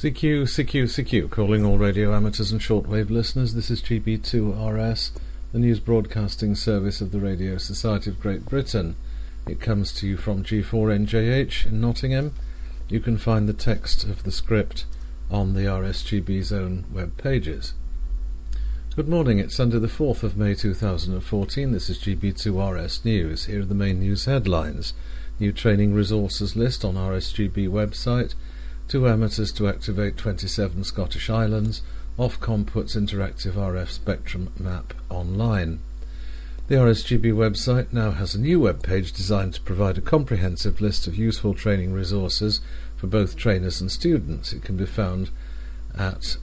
CQ, calling all radio amateurs and shortwave listeners. This is GB2RS, the news broadcasting service of the Radio Society of Great Britain. It comes to you from G4NJH in Nottingham. You can find the text of the script on the RSGB's own web pages. Good morning, it's Sunday the 4th of May 2014. This is GB2RS News. Here are the main news headlines. New training resources list on RSGB website. 2 amateurs to activate 27 Scottish islands. Ofcom puts interactive RF spectrum map online. The RSGB website now has a new web page designed to provide a comprehensive list of useful training resources for both trainers and students. It can be found at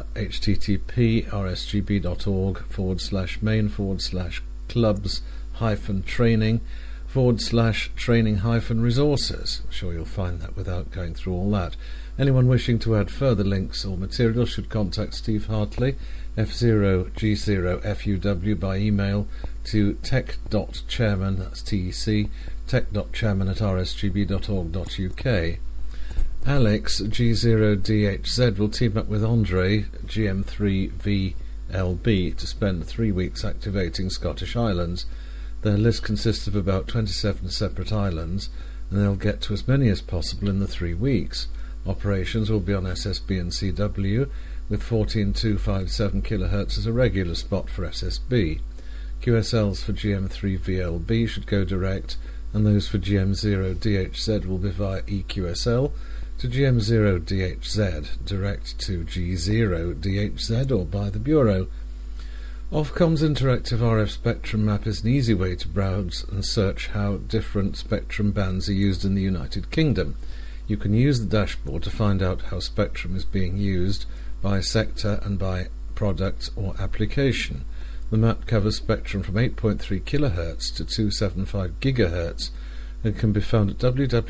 http://main/clubs-training/training-resources. I'm sure you'll find that without going through all that. Anyone wishing to add further links or material should contact Steve Hartley, F0G0FUW, by email to tech.chairman, that's TEC, tech.chairman@rsgb.org.uk. Alex, G0DHZ, will team up with Andre, GM3VLB, to spend 3 weeks activating Scottish islands. Their list consists of about 27 separate islands, and they'll get to as many as possible in the 3 weeks. Operations will be on SSB and CW, with 14257 kHz as a regular spot for SSB. QSLs for GM3VLB should go direct, and those for GM0DHZ will be via EQSL to GM0DHZ, direct to G0DHZ, or by the Bureau. Ofcom's interactive RF spectrum map is an easy way to browse and search how different spectrum bands are used in the United Kingdom. You can use the dashboard to find out how spectrum is being used by sector and by product or application. The map covers spectrum from 8.3 kHz to 275 GHz and can be found at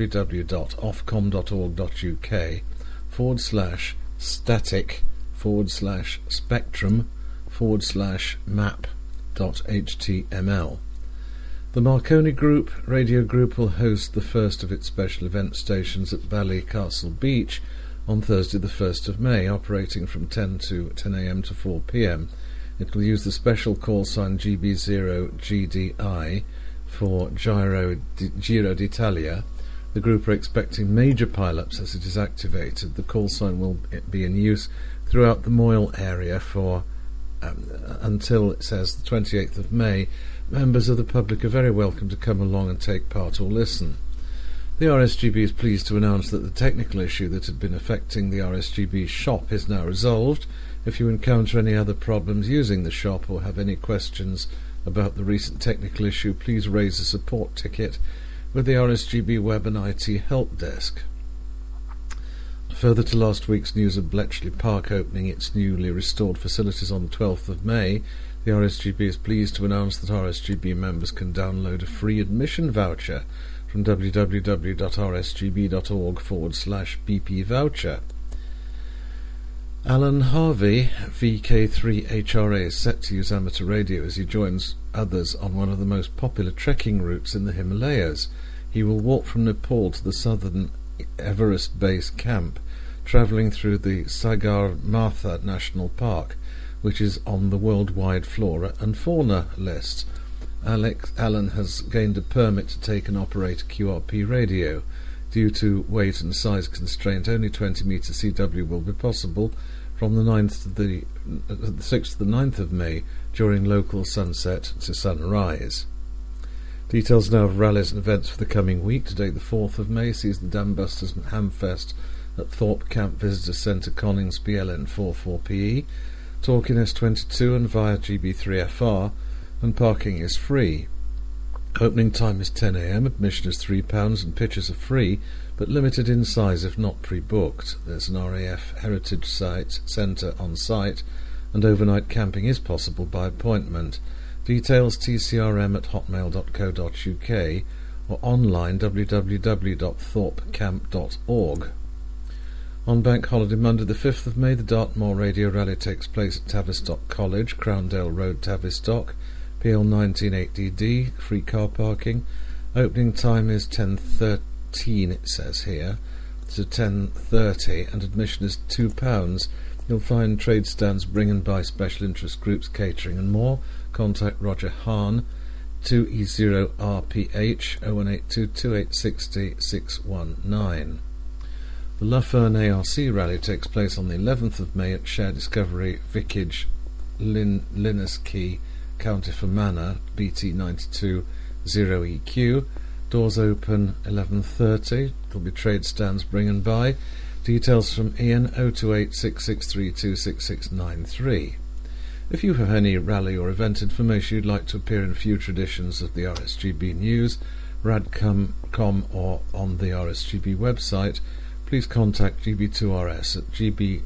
www.ofcom.org.uk/static/spectrum/map.html. The Marconi Group radio group will host the first of its special event stations at Ballycastle Beach on Thursday the 1st of May, operating from 10 a.m. to 4 p.m. It will use the special call sign GB0GDI for Giro d'Italia. The group are expecting major pile-ups as it is activated. The call sign will be in use throughout the Moyle area for until, it says, the 28th of May. Members of the public are very welcome to come along and take part or listen. The RSGB is pleased to announce that the technical issue that had been affecting the RSGB shop is now resolved. If you encounter any other problems using the shop or have any questions about the recent technical issue, please raise a support ticket with the RSGB Web and IT Help Desk. Further to last week's news of Bletchley Park opening its newly restored facilities on the 12th of May, the RSGB is pleased to announce that RSGB members can download a free admission voucher from www.rsgb.org/BP voucher. Alan Harvey, VK3HRA, is set to use amateur radio as he joins others on one of the most popular trekking routes in the Himalayas. He will walk from Nepal to the southern Everest Base Camp, travelling through the Sagarmatha National Park, which is on the worldwide flora and fauna list. Alan has gained a permit to take and operate a QRP radio. Due to weight and size constraint, only 20 metre CW will be possible from the 6th to the 9th of May during local sunset to sunrise. Details now of rallies and events for the coming week. Today the 4th of May sees the Dambusters Hamfest at Thorpe Camp Visitor Centre, Coningsby, LN44PE. Talking S22 and via GB3FR, and parking is free. Opening time is 10 a.m, admission is £3 and pitches are free, but limited in size if not pre-booked. There's an RAF Heritage Centre on site, and overnight camping is possible by appointment. Details tcrm@hotmail.co.uk or online www.thorpecamp.org. On Bank Holiday Monday the 5th of May, the Dartmoor Radio Rally takes place at Tavistock College, Crowndale Road, Tavistock, PL 198DD, free car parking. Opening time is 10:13, it says here. to 10:30 and admission is £2. You'll find trade stands, bring and buy, special interest groups, catering and more. Contact Roger Hahn, 2E0RPH 0182 2860 619. The Lufern ARC rally takes place on the 11th of May at Share Discovery Vicarage, Linus Key, County Fermanagh, BT 92 0EQ. Doors open 11:30. There'll be trade stands, bring and buy. Details from Ian 028 6632 6693. If you have any rally or event information you'd like to appear in future editions of the RSGB News, radcom or on the RSGB website, please contact GB2RS at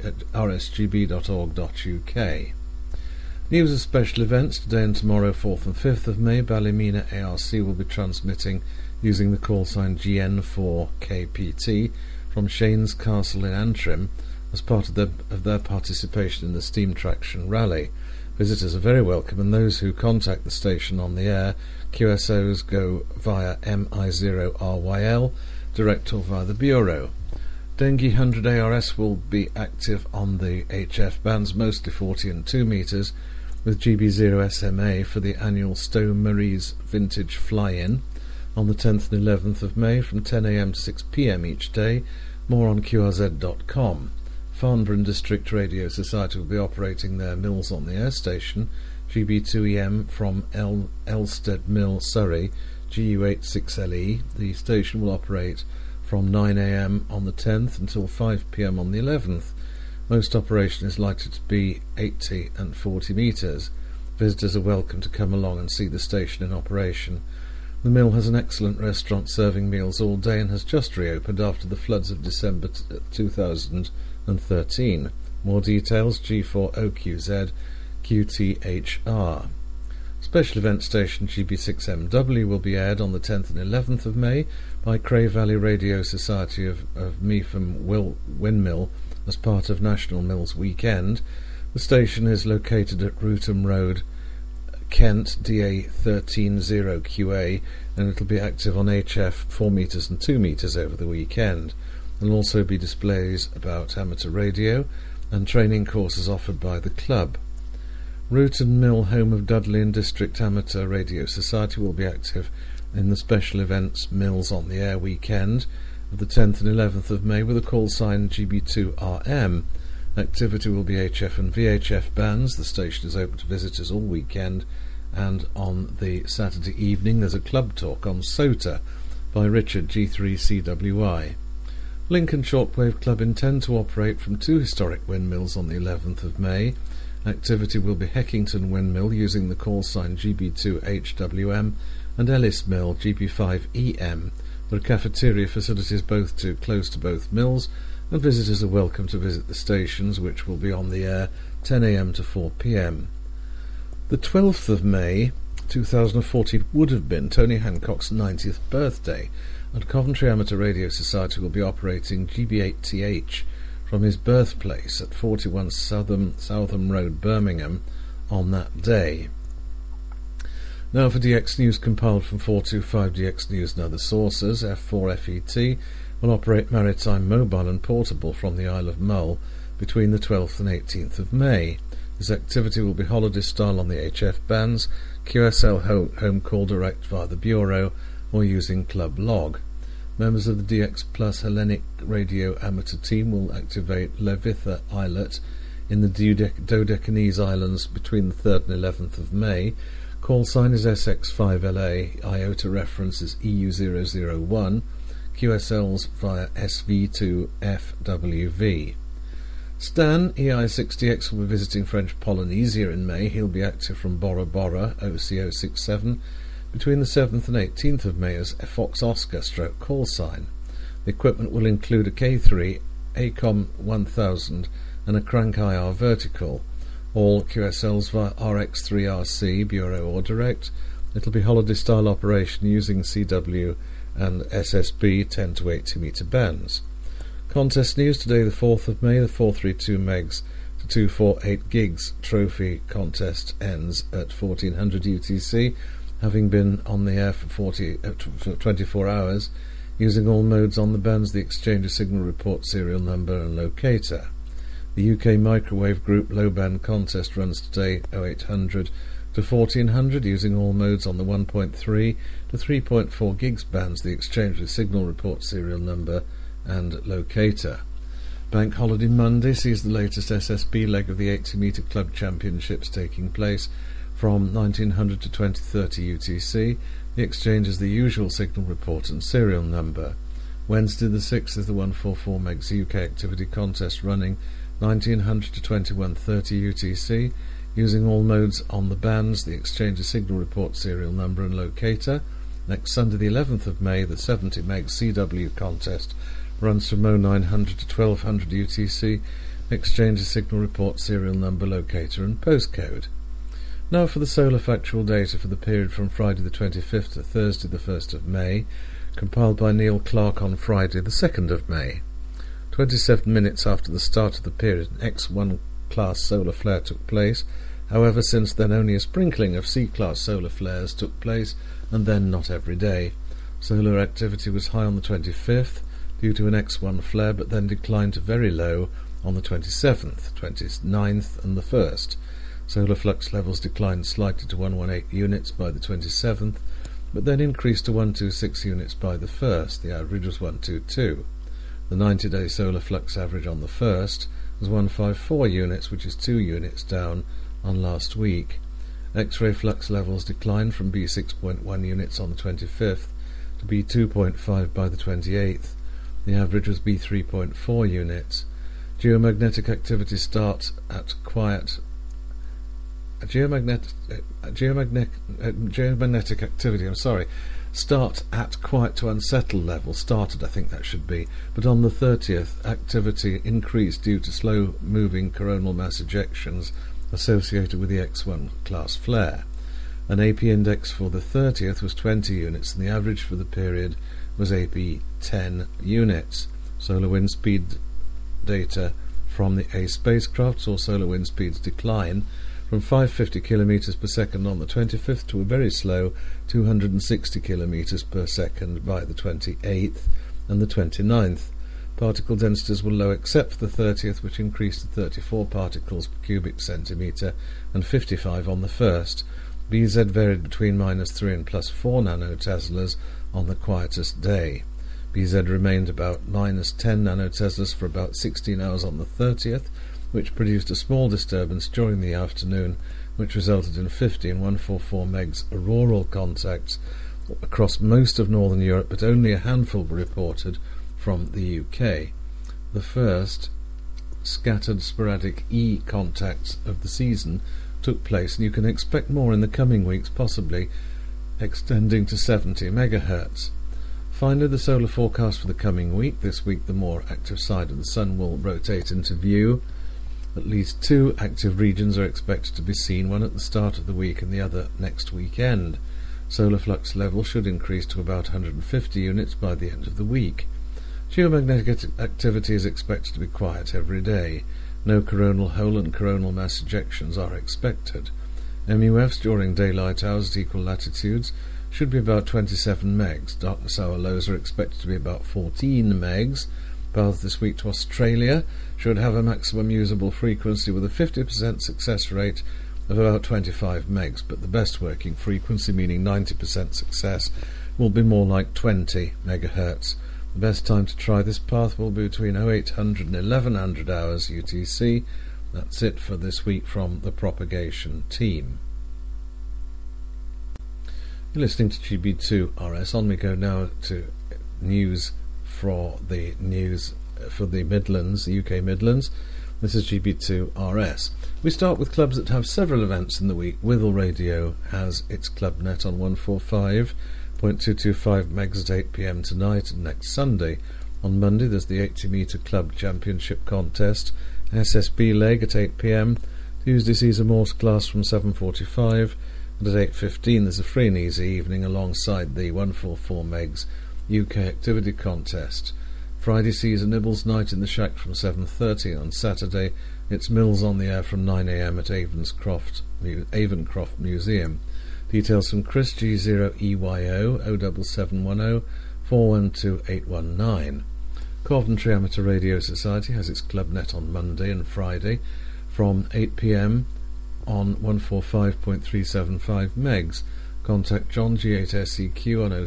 rsgb.org.uk. News of special events today and tomorrow, 4th and 5th of May. Ballymena ARC will be transmitting using the call sign GN4KPT from Shane's Castle in Antrim as part of their participation in the Steam Traction Rally. Visitors are very welcome, and those who contact the station on the air, QSOs, go via MI0RYL, direct or via the Bureau. Dengie 100 ARS will be active on the HF bands, mostly 40 and 2 metres, with GB0 SMA for the annual Stowe Marie's Vintage Fly-In on the 10th and 11th of May from 10 a.m. to 6 p.m. each day. More on QRZ.com. Farnborough District Radio Society will be operating their Mills on the Air station, GB2EM from Elstead Mill, Surrey, GU86LE. The station will operate from 9 a.m. on the 10th until 5 p.m. on the 11th. Most operation is likely to be 80 and 40 metres. Visitors are welcome to come along and see the station in operation. The mill has an excellent restaurant serving meals all day and has just reopened after the floods of December 2013. More details, G4OQZ QTHR. Special event station GB6MW will be aired on the 10th and 11th of May by Cray Valley Radio Society of Meafham Windmill as part of National Mills Weekend. The station is located at Rootham Road, Kent, DA 130QA, and it'll be active on HF 4 metres and 2 metres over the weekend. There'll also be displays about amateur radio and training courses offered by the club. Rootham Mill, home of Dudley and District Amateur Radio Society, will be active in the special events Mills on the Air weekend of the 10th and 11th of May with a call sign GB2RM. Activity will be HF and VHF bands. The station is open to visitors all weekend, and on the Saturday evening there's a club talk on SOTA by Richard G3CWI. Lincoln Shortwave Club intend to operate from 2 historic windmills on the 11th of May. Activity will be Heckington Windmill using the call sign GB2HWM and Ellis Mill GB5EM. There are cafeteria facilities close to both mills, and visitors are welcome to visit the stations, which will be on the air 10 a.m. to 4 p.m. The 12th of May 2014 would have been Tony Hancock's 90th birthday, and Coventry Amateur Radio Society will be operating GB8TH from his birthplace at 41 Southam Road, Birmingham, on that day. Now for DX News compiled from 425 DX News and other sources. F4FET will operate maritime, mobile and portable from the Isle of Mull between the 12th and 18th of May. This activity will be holiday style on the HF bands, QSL home call direct via the Bureau or using Club Log. Members of the DX Plus Hellenic Radio Amateur team will activate Levitha Islet in the Dodecanese Islands between the 3rd and 11th of May. Call sign is SX5LA, IOTA reference is EU001, QSLs via SV2FWV. Stan, EI60X, will be visiting French Polynesia in May. He'll be active from Bora Bora, OC067, between the 7th and 18th of May as Fox Oscar stroke call sign. The equipment will include a K3, ACOM 1000 and a Crank IR vertical. All QSLs via RX3RC, Bureau or Direct. It'll be holiday style operation using CW and SSB 10 to 80 metre bands. Contest news today, the 4th of May, the 432 megs to 248 gigs trophy contest ends at 1400 UTC, having been on the air for 24 hours. Using all modes on the bands, the exchange of signal report serial number and locator. The UK Microwave Group low band contest runs today 0800 to 1400 using all modes on the 1.3 to 3.4 gigs bands, the exchange with signal report serial number and locator. Bank Holiday Monday sees the latest SSB leg of the 80-metre Club Championships taking place from 1900 to 2030 UTC. The exchange is the usual signal report and serial number. Wednesday the 6th is the 144 MeGs UK Activity Contest running 1900 to 2130 UTC. Using all modes on the bands, the exchange of signal report serial number and locator. Next Sunday the 11th of May, the 70 MeGs CW contest runs from 0900 to 1200 UTC. Exchange of signal report serial number, locator and postcode. Now for the solar factual data for the period from Friday the 25th to Thursday the 1st of May, compiled by Neil Clark on Friday the 2nd of May. 27 minutes after the start of the period, an X1 class solar flare took place. However, since then only a sprinkling of C-class solar flares took place, and then not every day. Solar activity was high on the 25th due to an X1 flare, but then declined to very low on the 27th, 29th and the 1st. Solar flux levels declined slightly to 118 units by the 27th, but then increased to 126 units by the 1st. The average was 122. The 90-day solar flux average on the 1st was 154 units, which is 2 units down on last week. X-ray flux levels declined from B6.1 units on the 25th to B2.5 by the 28th. The average was B3.4 units. Geomagnetic activity starts at quiet. Geomagnetic activity, start at quiet to unsettled level, started I think that should be, but on the 30th activity increased due to slow moving coronal mass ejections associated with the X1 class flare. An AP index for the 30th was 20 units and the average for the period was AP 10 units. Solar wind speed data from the A spacecraft saw solar wind speeds decline from 550 km per second on the 25th to a very slow 260 km per second by the 28th and the 29th. Particle densities were low except for the 30th, which increased to 34 particles per cubic centimetre and 55 on the 1st. BZ varied between -3 and +4 nanoteslas on the quietest day. BZ remained about -10 nanoteslas for about 16 hours on the 30th, which produced a small disturbance during the afternoon, which resulted in 50 and 144 MeGs auroral contacts across most of northern Europe, but only a handful were reported from the UK. The first scattered sporadic E contacts of the season took place, and you can expect more in the coming weeks, possibly extending to 70 MHz. Finally, the solar forecast for the coming week. This week the more active side of the Sun will rotate into view. At least 2 active regions are expected to be seen, one at the start of the week and the other next weekend. Solar flux level should increase to about 150 units by the end of the week. Geomagnetic activity is expected to be quiet every day. No coronal hole and coronal mass ejections are expected. MUFs during daylight hours at equal latitudes should be about 27 MeGs. Darkness hour lows are expected to be about 14 MeGs. Path this week to Australia should have a maximum usable frequency with a 50% success rate of about 25 MeGs, but the best working frequency, meaning 90% success, will be more like 20 MHz. The best time to try this path will be between 0800 and 1100 hours UTC. That's it for this week from the propagation team. You're listening to GB2RS. On we go now to news for the Midlands, the UK Midlands. This is GB2RS. We start with clubs that have several events in the week. Withell Radio has its club net on 145.225 MeGs at 8 p.m. tonight and next Sunday. On Monday there's the 80-metre Club Championship contest, SSB leg at 8 p.m. Tuesday sees a Morse class from 7:45, and at 8:15 there's a free and easy evening alongside the 144 MeGs UK Activity Contest. Friday sees a Nibbles night in the Shack from 7:30. On Saturday it's Mills on the Air from 9 a.m. at Avencroft Museum. Details from Chris G0EYO 07710 412-819. Coventry Amateur Radio Society has its club net on Monday and Friday from 8 p.m. on 145.375 megs. Contact John G8SEQ on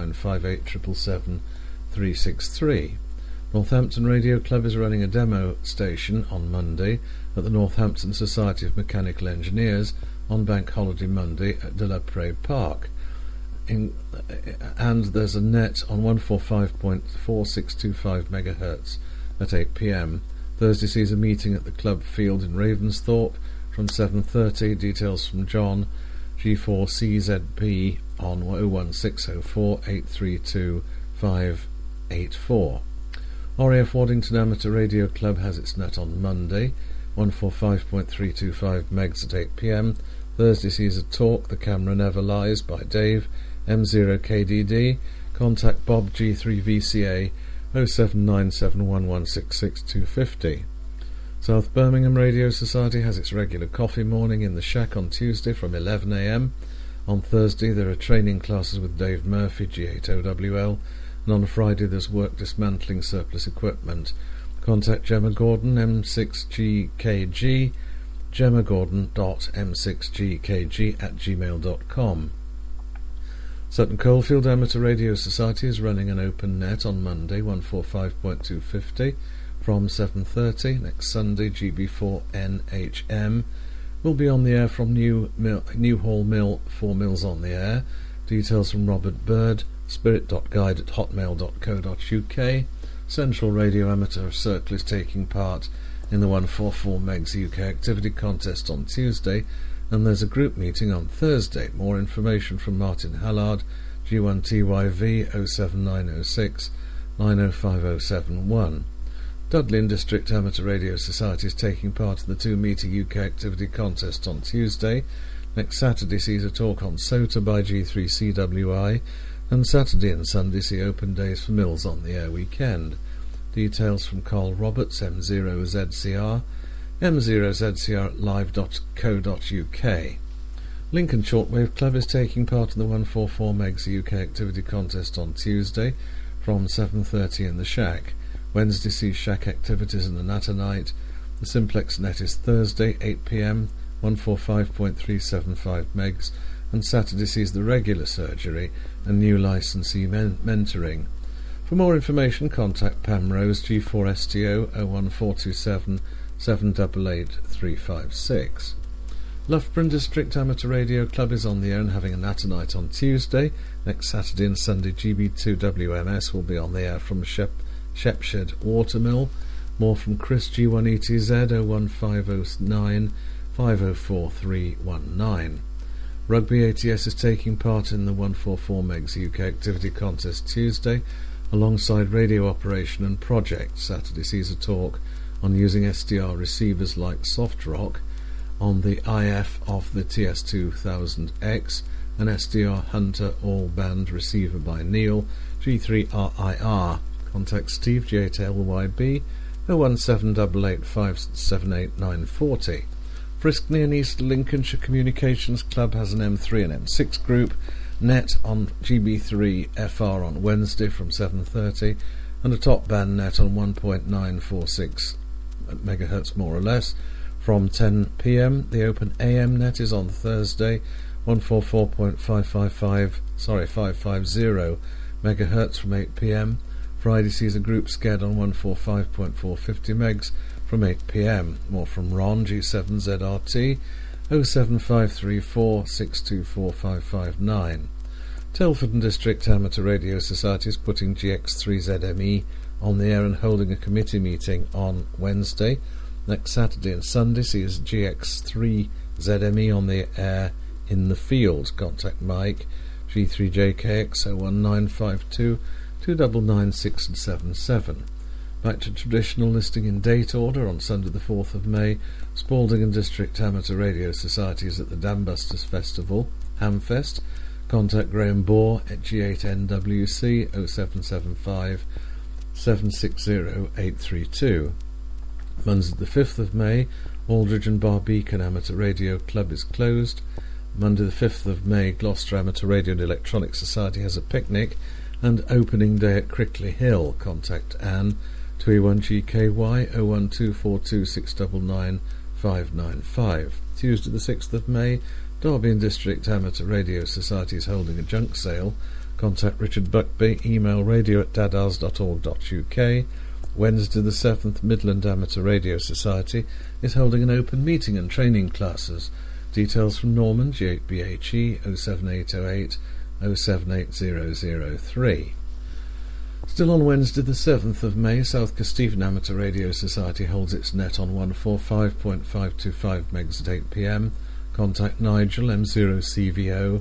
07958777363. Northampton Radio Club is running a demo station on Monday at the Northampton Society of Mechanical Engineers on Bank Holiday Monday at De La Prée Park. And there's a net on 145.4625 MHz at 8 p.m. Thursday sees a meeting at the club field in Ravensthorpe from 7:30. Details from John G4CZP on 01604 832 584. RAF Waddington Amateur Radio Club has its net on Monday, 145.325 megs at 8 p.m. Thursday sees a talk, The Camera Never Lies, by Dave, M0KDD. Contact Bob G3VCA 07971166250. South Birmingham Radio Society has its regular coffee morning in the Shack on Tuesday from 11 a.m. On Thursday there are training classes with Dave Murphy, G8OWL, and on Friday there's work dismantling surplus equipment. Contact Gemma Gordon, M6GKG, gemmagordon.m6gkg@gmail.com. Sutton Coldfield Amateur Radio Society is running an open net on Monday, 145.250, from 7:30. Next Sunday, GB4NHM will be on the air from New Hall Mill, 4 Mills on the air. Details from Robert Bird, spirit.guide@hotmail.co.uk. Central Radio Amateur Circle is taking part in the 144 Megs UK activity contest on Tuesday, and there's a group meeting on Thursday. More information from Martin Hallard, G1TYV 07906 905071. Dudley District Amateur Radio Society is taking part in the 2 metre UK activity contest on Tuesday. Next Saturday sees a talk on SOTA by G3CWI, and Saturday and Sunday see open days for Mills on the Air weekend. Details from Carl Roberts, M0ZCR, m0zcrlive.co.uk. Lincoln Shortwave Club is taking part in the 144 Megs UK activity contest on Tuesday from 7:30 in the Shack. Wednesday sees Shack activities in the Natter Night. The Simplex net is Thursday, 8 p.m, 145.375 megs, and Saturday sees the regular surgery and new licensee mentoring. For more information, contact Pam Rose, G4STO 01427 788 356. Loughborough District Amateur Radio Club is on the air and having a natter night on Tuesday. Next Saturday and Sunday, GB2WMS will be on the air from Shepshed Watermill. More from Chris, G1ETZ 01509 504319. Rugby ATS is taking part in the 144 Megs UK activity contest Tuesday, alongside radio operation and project. Saturday sees a talk on using SDR receivers like SoftRock on the IF of the TS2000X, an SDR Hunter all-band receiver by Neil, G3RIR. Contact Steve, G8LYB 01788578940. Frisk near East Lincolnshire Communications Club has an M3 and M6 group net on GB3 FR on Wednesday from 7:30, and a top band net on 1.946 MHz more or less from 10 p.m. The open AM net is on Thursday, 550 MHz from 8 p.m. Friday sees a group sched on 145.450 megs from 8 p.m. More from Ron, G7ZRT 07534 624 559. Telford and District Amateur Radio Society is putting GX3ZME on the air and holding a committee meeting on Wednesday. Next Saturday and Sunday sees GX3ZME on the air in the field. Contact Mike, G3JKX 01952 2996 and 77. Back to traditional listing in date order on Sunday the 4th of May. Spalding and District Amateur Radio Society is at the Dambusters Festival, Hamfest. Contact Graham Bohr at G8NWC 0775 760 832. Monday the 5th of May, Aldridge and Barbeacon Amateur Radio Club is closed. Monday the 5th of May, Gloucester Amateur Radio and Electronic Society has a picnic and opening day at Crickley Hill. Contact Anne, 21GKY 01242699595. Tuesday the 6th of May, Derby and District Amateur Radio Society is holding a junk sale. Contact Richard Buckby, email radio@dadars.org.uk. Wednesday the 7th, Midland Amateur Radio Society is holding an open meeting and training classes. Details from Norman, G8BHE 07808 078003. Still on Wednesday the 7th of May, South Kesteven Amateur Radio Society holds its net on 145.525 megs at 8 p.m. Contact Nigel, M0CVO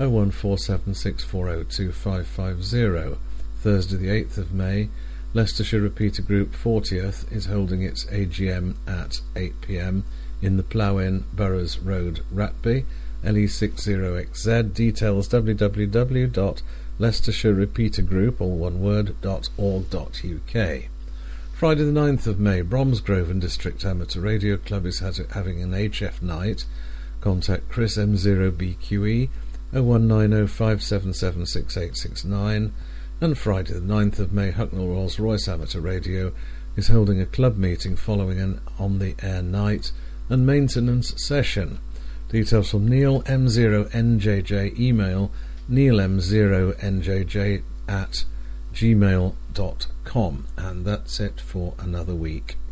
01476402550. Thursday the 8th of May, Leicestershire Repeater Group 40th is holding its AGM at 8 p.m. in the Plough-in, Burrows Road, Ratby, LE60XZ. Details www.leicestershire-repeatergroup, all one word, .org.uk. Friday the 9th of May, Bromsgrove and District Amateur Radio Club is having an HF night. Contact Chris, M0BQE 01905776869. And Friday the 9th of May, Hucknall Rolls-Royce Amateur Radio is holding a club meeting following an on-the-air night and maintenance session. Details from Neil, M0NJJ, email neilm0njj@gmail.com. And that's it for another week.